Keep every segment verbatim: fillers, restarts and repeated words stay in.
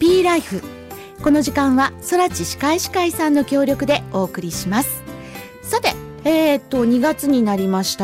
ピーライフ。この時間は空知歯科医師会さんの協力でお送りします。さて、えー、っとにがつになりました。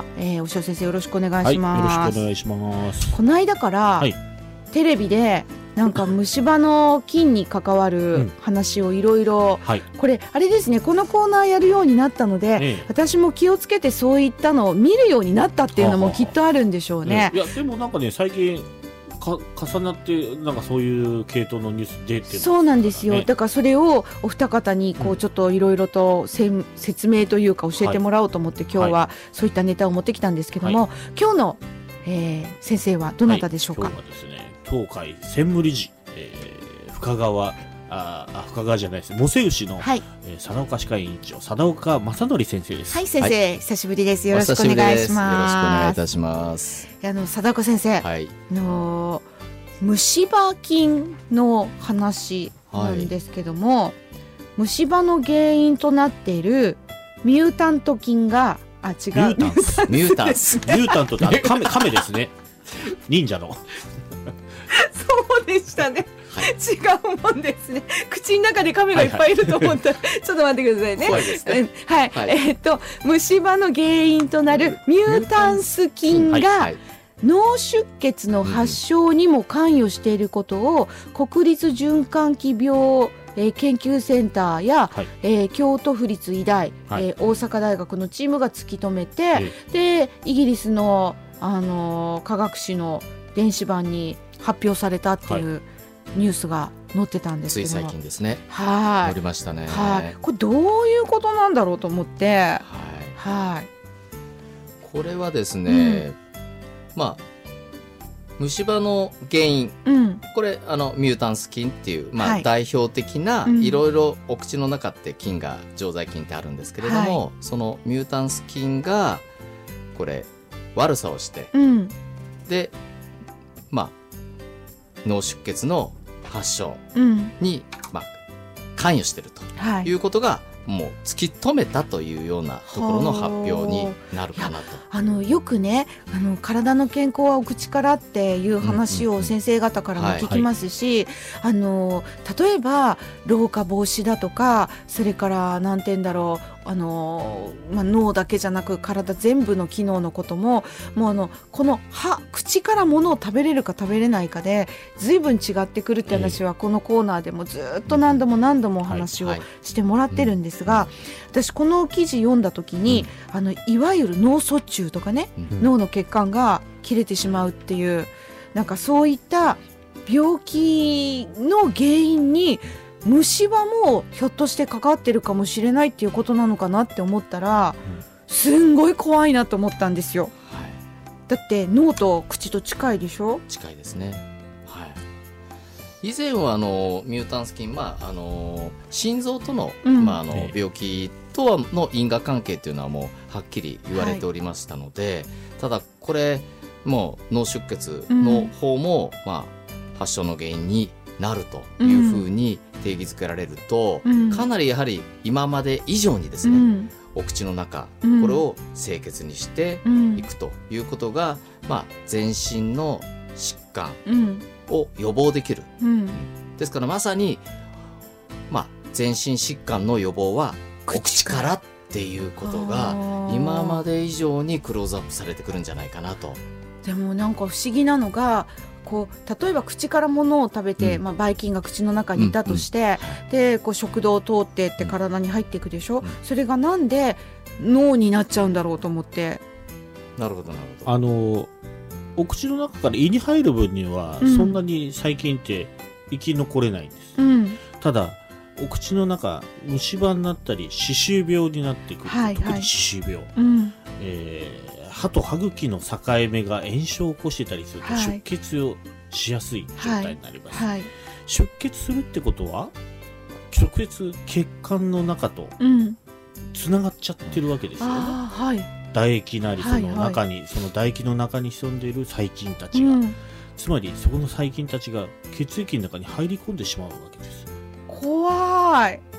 えー、押尾先生よろしくお願いします。 はい、よろしくお願いします。 この間から、はい、テレビでなんか虫歯の菌に関わる話をいろいろ、これあれですね、このコーナーやるようになったので、ええ、私も気をつけてそういったのを見るようになったっていうのもきっとあるんでしょうね。 いやでもなんかね、最近か重なってなんかそういう系統のニュース出てますからね。 そうなんですよ。だからそれをお二方にこうちょっといろいろとせ、うん、説明というか教えてもらおうと思って、はい、今日はそういったネタを持ってきたんですけども、はい、今日の、えー、先生はどなたでしょうか。 はい、今日はですね、東海専務理事、えー、深川ああ深川じゃないです、茂瀬牛の、はい、えー、佐岡歯科医院長佐岡正則先生です。 はい、先生、はい、久しぶりです。よろしくお願いします。よろしくお願いいたします。 あの佐岡先生、はい、の虫歯菌の話なんですけども、はい、虫歯の原因となっているミュータント菌があ違うミュータンスミュータンスミュータントってあの亀亀ですね。忍者のそうでしたね、はい、違うもんですね。口の中で亀がいっぱいいると思ったら、はいはい、ちょっと待ってくださいね。 怖いですね。 はい、はい、えー、っと虫歯の原因となるミュータンス菌が、はい、脳出血の発症にも関与していることを国立循環器病えー、研究センターや、はい、えー、京都府立医大、はい、えー、大阪大学のチームが突き止めて、はい、でイギリスの、あのー、科学誌の電子版に発表されたっていうニュースが載ってたんですけども、 つい最近ですね。 はい、 載りましたね。 はい、これどういうことなんだろうと思って、はい、はい、 これはですね、うん、まあ虫歯の原因、うん、これあのミュータンス菌っていう、まあはい、代表的ないろいろお口の中って菌が常在菌ってあるんですけれども、はい、そのミュータンス菌がこれ悪さをして、うん、でまあ脳出血の発症に、うん、まあ、関与しているということが、はい、もう突き止めたというようなところの発表になるかなと。 あのよくね、あの体の健康はお口からっていう話を先生方からも聞きますし、あの例えば老化防止だとか、それから何て言うんだろう、あの、まあ、脳だけじゃなく体全部の機能のことも、もうあのこの歯口から物を食べれるか食べれないかで随分違ってくるって話は、このコーナーでもずっと何度も何度もお話をしてもらってるんですが、私この記事読んだ時に、うん、あのいわゆる脳卒中とかね、うん、脳の血管が切れてしまうっていう、なんかそういった病気の原因に虫歯もひょっとして関わってるかもしれないっていうことなのかなって思ったら、うん、すんごい怖いなと思ったんですよ、はい、だって脳と口と近いでしょ。 近いですね、はい、以前はあのミュータンス菌、まあ、あの心臓との、うん、まあ、あの病気とはの因果関係というのはもうはっきり言われておりましたので、はい、ただこれもう脳出血の方も、うん、まあ、発症の原因になるというふうに定義づけられると、うん、かなりやはり今まで以上にですね、うん、お口の中、うん、これを清潔にしていくということが、うん、まあ、全身の疾患を予防できる、うん、ですからまさに、まあ、全身疾患の予防はお口からっていうことが今まで以上にクローズアップされてくるんじゃないかなと。 でもなんか不思議なのが、こう例えば口から物を食べて、うん、まあ、ばい菌が口の中にいたとして、うんうん、でこう食道を通ってって体に入っていくでしょ、うん、それがなんで脳になっちゃうんだろうと思って。 なるほどなるほど。 あのお口の中から胃に入る分には、うん、そんなに細菌って生き残れないんです、うん、ただお口の中虫歯になったり歯周病になってくる、はいはい、特に歯周病、うん、えー歯と歯茎の境目が炎症を起こしてたりすると、出血をしやすい状態になります、はいはい、出血するってことは直接血管の中とつながっちゃってるわけですよね、うん、はい、唾液なりその中に、はいはい、その唾液の中に潜んでいる細菌たちが、うん、つまりそこの細菌たちが血液の中に入り込んでしまうわけです。 怖い。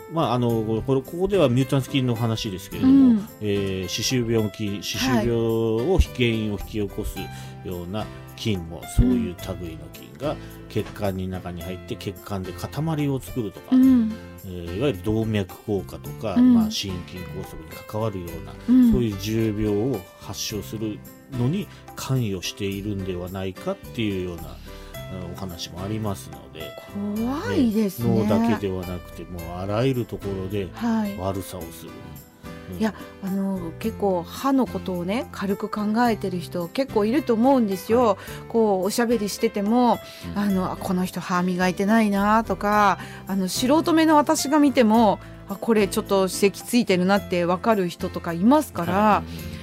まあ、あのこれここではミュータンス菌の話ですけれども、うん、えー、歯周病菌歯周病を原因を引き起こすような菌も、そういう類の菌が血管の中に入って血管で塊を作るとか、うん、えー、いわゆる動脈硬化とか、うん、まあ、心筋梗塞に関わるような、うん、そういう重病を発症するのに関与しているんではないかっていうようなお話もありますので、 怖いですね。 脳だけではなくて、もうあらゆるところで悪さをする、はい、うん、いや、あの結構歯のことをね軽く考えてる人結構いると思うんですよ、はい、こうおしゃべりしてても、うん、あのこの人歯磨いてないなとか、あの素人目の私が見ても、あ、これちょっと歯石ついてるなって分かる人とかいますから、はい、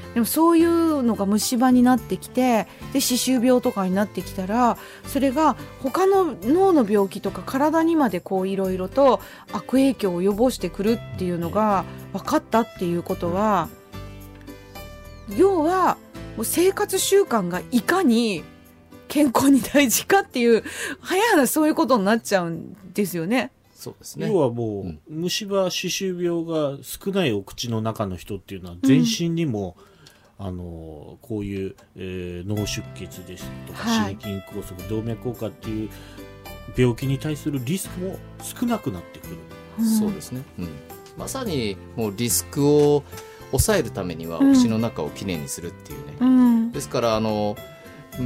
でもそういうのが虫歯になってきて、で歯周病とかになってきたら、それが他の脳の病気とか体にまでこういろいろと悪影響を及ぼしてくるっていうのが分かったっていうことは、要はもう生活習慣がいかに健康に大事かっていう、早い話そういうことになっちゃうんですよね。 そうですね。 要はもう、うん、虫歯歯周病が少ないお口の中の人っていうのは全身にも、うん、あのこういう、えー、脳出血ですとか、はい、心筋梗塞、動脈硬化っていう病気に対するリスクも少なくなってくる、 うん、そうですね、うん、まさにもうリスクを抑えるためにはお口の中をきれいにするっていうね、うん、ですからあの、うん、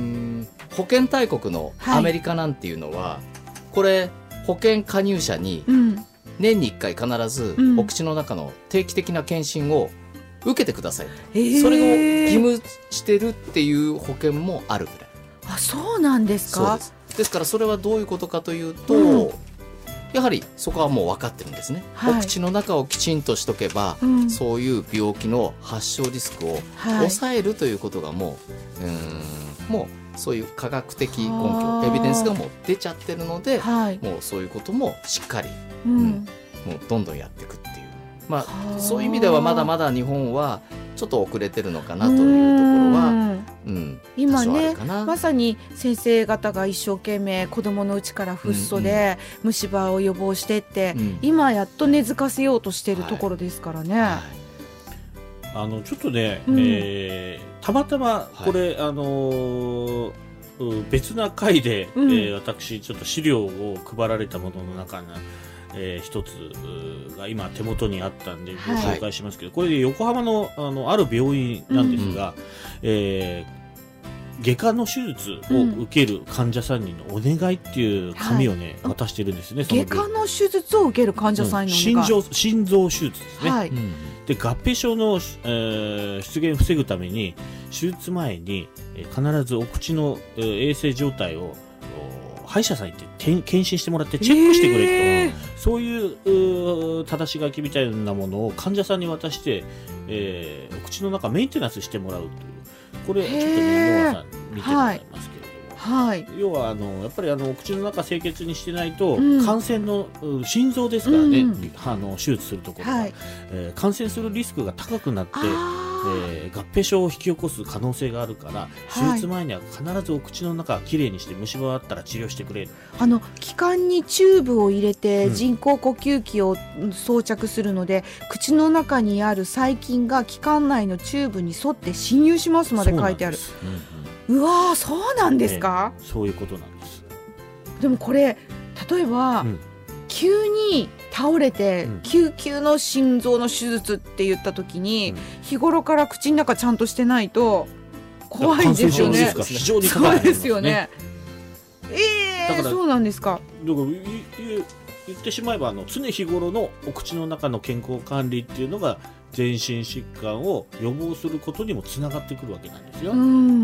保健大国のアメリカなんていうのは、はい、これ保険加入者に年にいっかい必ずお口の中の定期的な検診を受けてください、うん、それを義務してるっていう保険もあるぐらい。 あ、そうなんですか。 そうです。ですからそれはどういうことかというと、うん、やはりそこはもう分かってるんですね、はい、お口の中をきちんとしとけば、うん、そういう病気の発症リスクを抑えるということがもう、はい、うーんもうそういう科学的根拠エビデンスがもう出ちゃってるので、はい、もうそういうこともしっかり、うんうん、もうどんどんやっていくっていう、まあ、そういう意味ではまだまだ日本はちょっと遅れてるのかなというところは、うん、 今ねまさに先生方が一生懸命子どものうちからフッ素で虫歯を予防してって、うんうん、今やっと根付かせようとしてるところですからね、はいはい、 あのちょっとね、うん、えー、たまたまこれ、はい、あのー、別な回で、うん、えー、私ちょっと資料を配られたものの中に、えー、一つが今手元にあったんでご紹介しますけど、はい、これで横浜 の, あのある病院なんですが、うん、えー、外科の手術を受ける患者さんにのお願いっていう紙をね、はい、渡してるんですね。 外科の手術を受ける患者さんにのお願い、うん、 心臓手術ですね、はい、うん、で合併症の、えー、出現を防ぐために手術前に、えー、必ずお口の、えー、衛生状態を歯医者さんに行って検診してもらってチェックしてくれと、えー、そういう正し書きみたいなものを患者さんに渡して、えー、お口の中メンテナンスしてもらうという、これちょっとね、ノアさん見てもらいますけれども、はい、要はあのやっぱりあのお口の中清潔にしてないと、うん、感染の心臓ですからね、うん、あの手術するところが、はい、えー、感染するリスクが高くなって、えー、合併症を引き起こす可能性があるから、手術前には必ずお口の中をきれいにして虫歯があったら治療してくれる。 あの気管にチューブを入れて人工呼吸器を装着するので、うん、口の中にある細菌が気管内のチューブに沿って侵入しますまで書いてある。う, うんうん、うわー、そうなんですか、 ね、そういうことなんです。 でもこれ例えば、うん、急に倒れて、うん、救急の心臓の手術って言った時に、うん、日頃から口の中ちゃんとしてないと怖いんですよね。 非常に高い、 そうですよね。えー、だからそうなんですか。 だから言ってしまえばあの常日頃のお口の中の健康管理っていうのが全身疾患を予防することにもつながってくるわけなんですよ。うん、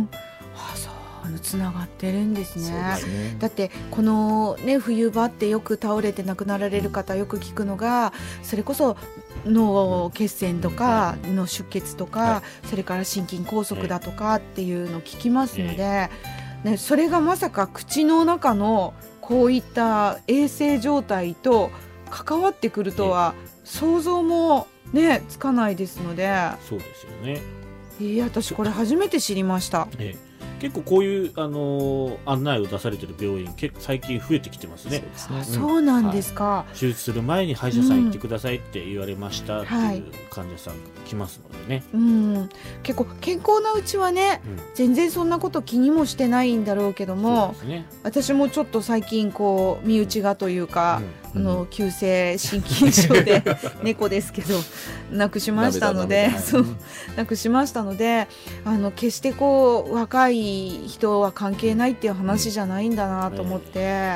あ、そうつながってるんです ね, ですね。だってこの、ね、冬場ってよく倒れて亡くなられる方よく聞くのが、それこそ脳血栓とか脳出血とか、はい、それから心筋梗塞だとかっていうのを聞きますので、ね、それがまさか口の中のこういった衛生状態と関わってくるとは想像も、ね、つかないですので。 そうですよね。 いや、私これ初めて知りました。 ええ、 結構こういう、あのー、案内を出されている病院結構最近増えてきてますね。 そうですね、うん、そうなんですか、はい、手術する前に歯医者さん行ってくださいって言われましたっていう患者さん来ますのでね、 うん、結構健康なうちはね、うん、全然そんなこと気にもしてないんだろうけども、ね、私もちょっと最近こう身内がというか、うん、あの急性心筋症で猫ですけど亡くしましたのでそう亡くしましたので、あの決してこう若い人は関係ないっていう話じゃないんだなと思って、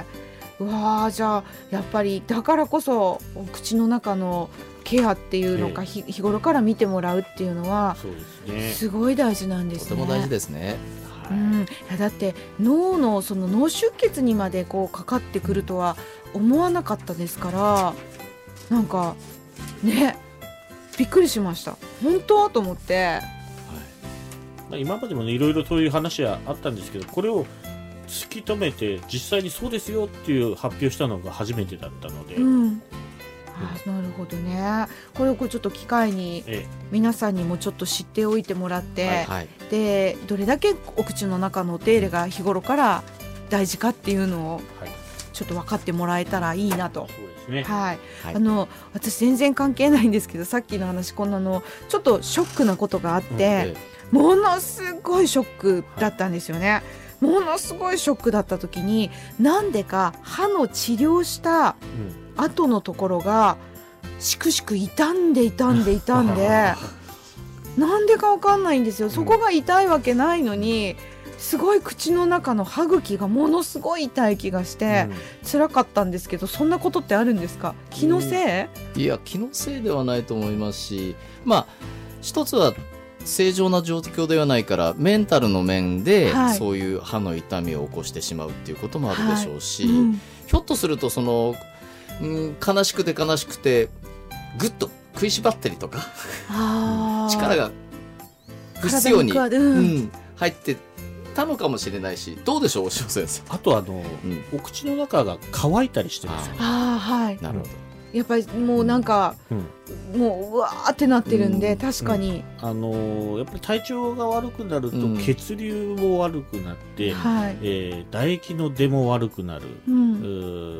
うん、うわーじゃあやっぱりだからこそお口の中のケアっていうのか、えー、日頃から見てもらうっていうのはそうですね、すごい大事なんですね。 とても大事ですね。 うん、いやだって脳のその脳出血にまでこうかかってくるとは思わなかったですから、なんかねびっくりしました。本当と思って、はい、 まあ、今までもねいろいろそういう話はあったんですけど、これを突き止めて実際にそうですよっていう発表したのが初めてだったので、うん、 あ、なるほどね。これをこうちょっと機会に皆さんにもちょっと知っておいてもらって、はいはい、でどれだけお口の中のお手入れが日頃から大事かっていうのをちょっと分かってもらえたらいいなと。そうですね、はいはい、あの私全然関係ないんですけど、さっきの話こんなのちょっとショックなことがあって、うん、ものすごいショックだったんですよね、はい、ものすごいショックだった時になんでか歯の治療した後のところがしくしく傷んで傷んで傷んでなんでかわかんないんですよ。そこが痛いわけないのに、すごい口の中の歯茎がものすごい痛い気がして辛かったんですけど、そんなことってあるんですか？気のせい？いや、気のせいではないと思いますし、まあ一つは正常な状況ではないからメンタルの面でそういう歯の痛みを起こしてしまうっていうこともあるでしょうし、はい、うん、ひょっとするとその、うん、悲しくて悲しくてぐっと食いしばったりとか力が必要に、うんうん、入ってたのかもしれないし、どうでしょう、押尾先生。 あとあの、うん、お口の中が乾いたりしてますよね。 あ、はい、 なるほど。 やっぱりもうなんか、うん、もううわーってなってるんで、うん、確かに、 うん、あのー、やっぱり体調が悪くなると、うん、血流も悪くなって、はい、えー、唾液の出も悪くなる、うん、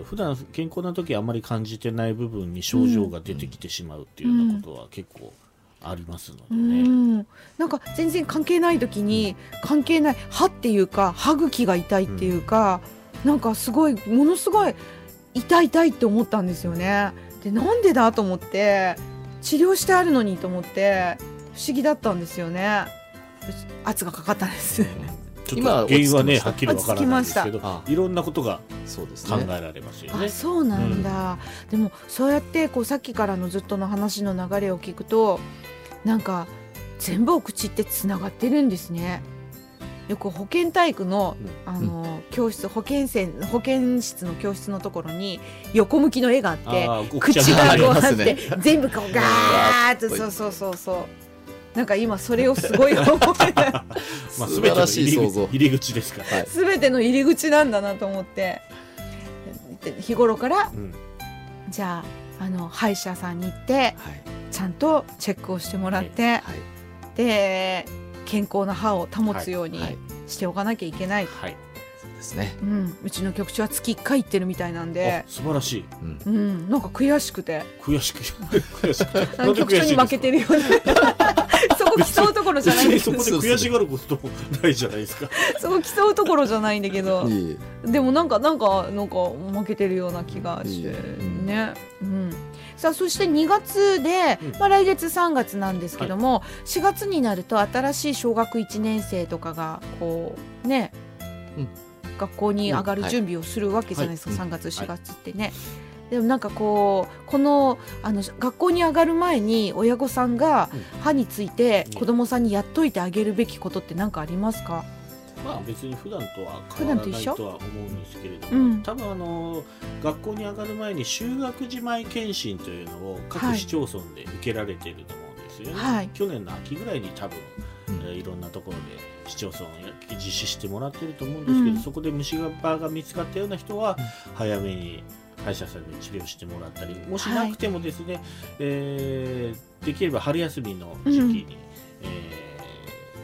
普段健康な時あまり感じてない部分に症状が出てきてしまうっていうようなことは結構ありますのでね、うん、 なんか全然関係ない時に、うん、関係ない歯っていうか歯茎が痛いっていうか、うん、なんかすごいものすごい痛い痛いって思ったんですよね。でなんでだと思って治療してあるのにと思って不思議だったんですよね。圧がかかったんです。 今原因はねはっきりわからないんですけど、いろんなことが考えられますよね。 あ、そうなんだ、うん、でもそうやってこうさっきからのずっとの話の流れを聞くと、なんか全部お口ってつながってるんですね。よく保健体育の、あの、うん、教室保健室保健室の教室のところに横向きの絵があって、口がこうあって、ね、全部こうガーッとそうそうそうそうなんか今それをすごい思いまあ素晴らしい想像、 入り口ですから、 はい、全ての入り口なんだなと思って、日頃から、うん、じゃあ、あの歯医者さんに行って、はい、ちゃんとチェックをしてもらって、はいはい、で健康な歯を保つようにしておかなきゃいけない、はいはい、 そうですね、 うん、うちの局長は月いっかい行ってるみたいなんで、 素晴らしい、 うんうん、なんか悔しくて悔しく悔しくて局長に負けてるよねそこ競うところじゃないんだけど、 そこで悔しがることもないじゃないですかそこ競うところじゃないんだけどでもなんかなんかなんか負けてるような気がしてね、うん、さあそしてにがつで、うん、まあ、来月さんがつなんですけども、はい、しがつになると新しい小学いちねん生とかがこうね、うん、学校に上がる準備をするわけじゃないですか、うん、はい、さんがつしがつってね、はい、でもなんかこうこの、あの学校に上がる前に親御さんが歯について子どもさんにやっといてあげるべきことって何かありますか？ まあ、別に普段とは変わらないとは思うんですけれども、うん、多分あの学校に上がる前に就学時前検診というのを各市町村で受けられていると思うんですよね、はい、去年の秋ぐらいに多分、うん、えー、いろんなところで市町村を実施してもらっていると思うんですけど、うん、そこで虫歯が見つかったような人は早めに歯医者さんで治療してもらったり、もしなくてもですね、はい、えー、できれば春休みの時期に、うん、えーち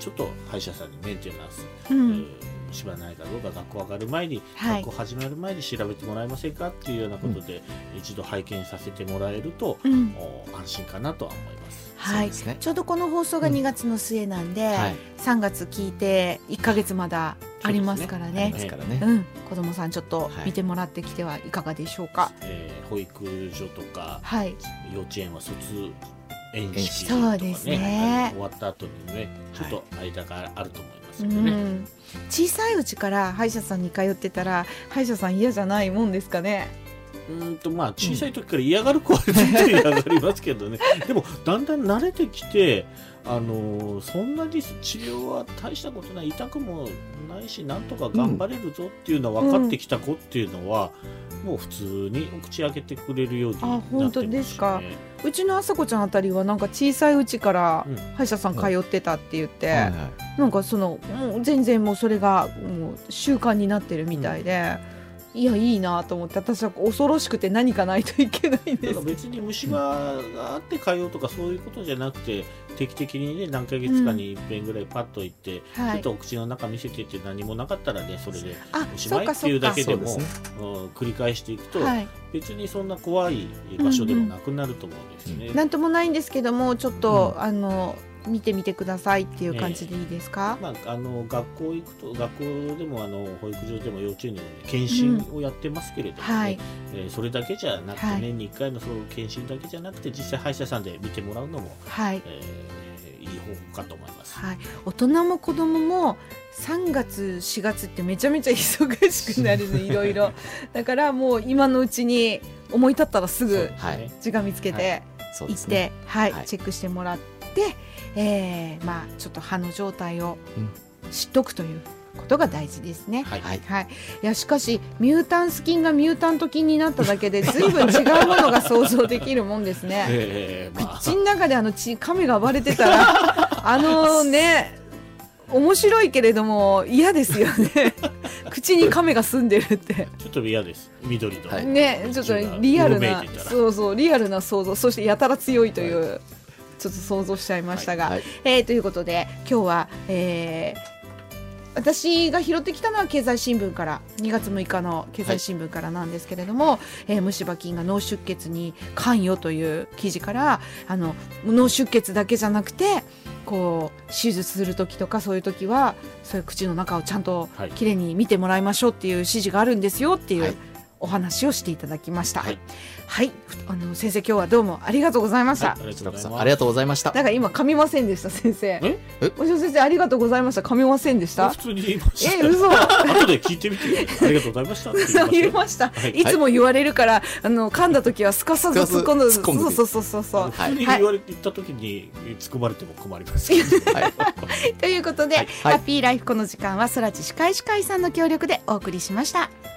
ちょっと歯医者さんにメンテナンス、 うん虫歯ないかどうか学校上がる前に、はい、学校始まる前に調べてもらえませんかっていうようなことで、うん、一度拝見させてもらえると、うん、安心かなとは思います。 はい、ね、ちょうどこの放送がにがつの末なんで、うんはい、さんがつ聞いていっかげつまだありますからね、うん、子どもさんちょっと見てもらってきてはいかがでしょうか。はいえー、保育所とか、 はい、 幼稚園は卒園式とか、 ね、そうですね、 終わった後にねちょっと間があると思いますけどね、はいうん、 小さいうちから歯医者さんに通ってたら歯医者さん嫌じゃないもんですかね。 うんとまあ小さい時から嫌がる子は全然嫌がりますけどね、でもだんだん慣れてきて、あのー、そんなに治療は大したことない、痛くもないしなんとか頑張れるぞっていうのは分かってきた子っていうのは、うん、もう普通にお口開けてくれるようになってます、ね、あ本当ですか。 うちのあさこちゃんあたりはなんか小さいうちから歯医者さん通ってたって言って、うんはいはい、なんかそのもう全然もうそれがもう習慣になってるみたいで、うん、いやいいなと思って、私は恐ろしくて何かないといけないんです。だから別に虫歯があって通うとかそういうことじゃなくて、定期的にね何ヶ月かに一遍ぐらいパッと行って、うんはい、ちょっとお口の中見せてって何もなかったらねそれでおしまいっていうだけでもで、ねうん、繰り返していくと、はい、別にそんな怖い場所でもなくなると思うんですね、うんうん、 なんともないんですけどもちょっと、うん、あの見てみてくださいっていう感じでいいですか。 えーまあ、あの学校行くと学校でもあの保育所でも幼稚園でも、ね、検診をやってますけれども、ねうんはいえー、それだけじゃなくて、ね、年にいっかいのその検診だけじゃなくて実際歯医者さんで見てもらうのも、はいえー、いい方法かと思います、 はい、大人も子供もさんがつしがつってめちゃめちゃ忙しくなるのいろいろだからもう今のうちに思い立ったらすぐ時間見つけて行って、はいはいはい、チェックしてもらって、えーまあ、ちょっと歯の状態を知っとくということが大事ですね、はいはいはい、いやしかしミュータンス菌がミュータント菌になっただけで随分違うものが想像できるもんですね、えーまあ、口の中であの血亀が暴れてたらあのね面白いけれども嫌ですよね口に亀が住んでるってちょっと嫌です。緑と、はい、 ねちょっとリアルなそうそうリアルな想像、そしてやたら強いという、はい、ちょっと想像しちゃいましたが、はいはいえー、ということで今日は、えー私が拾ってきたのは経済新聞からにがつむいかの経済新聞からなんですけれども、はいえー、虫歯菌が脳出血に関与という記事からあの脳出血だけじゃなくてこう手術するときとかそういうときはそういう口の中をちゃんときれいに見てもらいましょうっていう指示があるんですよっていう、はいお話をしていただきました。はい、はい、あの先生今日はどうもありがとうございました。はい、 ありがとうございます。ありがとうございました。 だから今噛みませんでした先生。え？え？おしょ先生ありがとうございました。噛みませんでした。 普通に言いました。 え、嘘。 後で聞いてみて。ありがとうございましたって言いました。言いました。はい、いつも言われるからあの噛んだ時はすかさず突っ込んで、そうそうそうそうそう。 普通に言われて言った時に突っ込まれても困りますけど。はい、 ということで、はい、ハッピーライフこの時間は空知歯科医師会さんの協力でお送りしました。